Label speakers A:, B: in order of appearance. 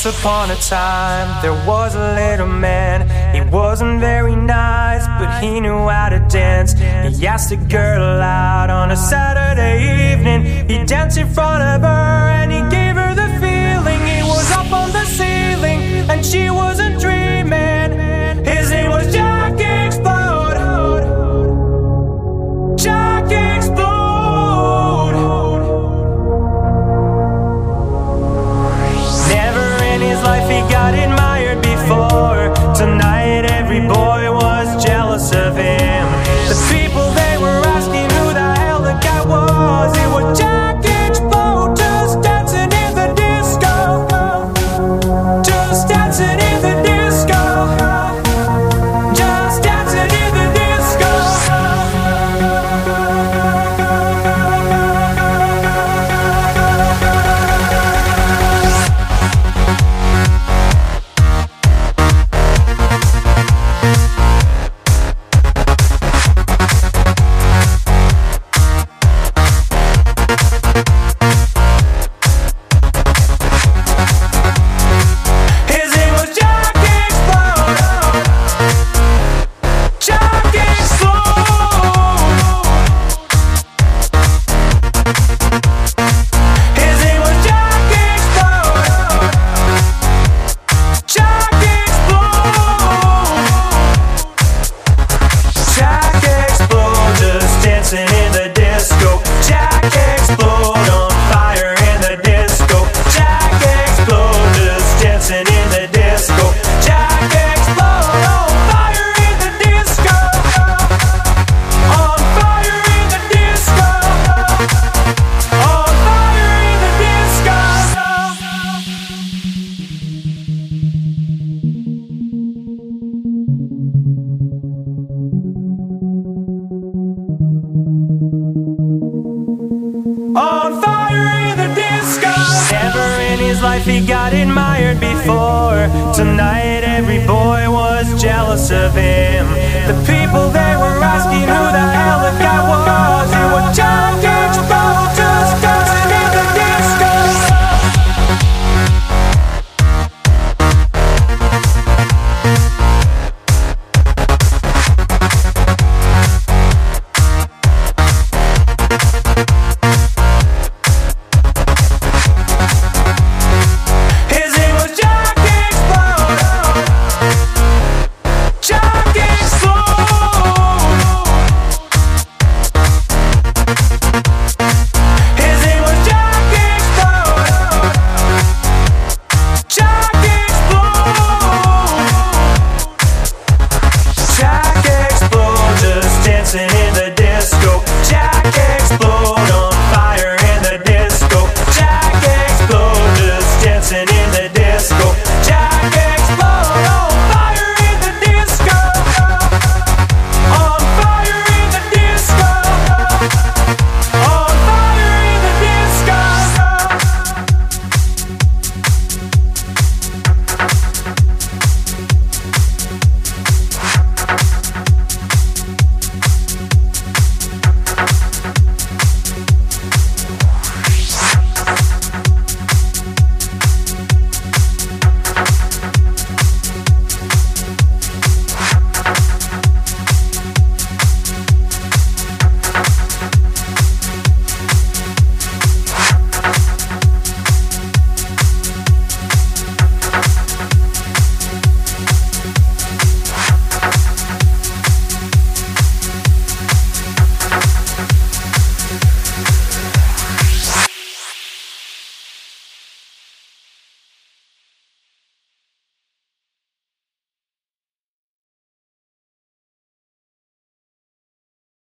A: Once upon a time, there was a little man. He wasn't very nice, but he knew how to dance. He asked a girl out on a Saturday evening. He danced in front of her and he gave her the feeling. He was up on the ceiling and she wasn't dreaming. His name was Jack Explode. Jack Explode. Never in his life he got admired before. Tonight every boy was jealous of him. The people, they were asking who the hell the guy was. It was Jack Explode, just dancing in the disco. Just dancing in the disco. Just dancing in the disco. In the disco, Jack Explode, on fire in the disco. Jack Explode, just dancing in the disco. Jack Explode, on fire in the disco. On fire in the disco. On fire in the disco. On fire in the disco. Never in his life he got admired before. Tonight every boy was jealous of him. The people there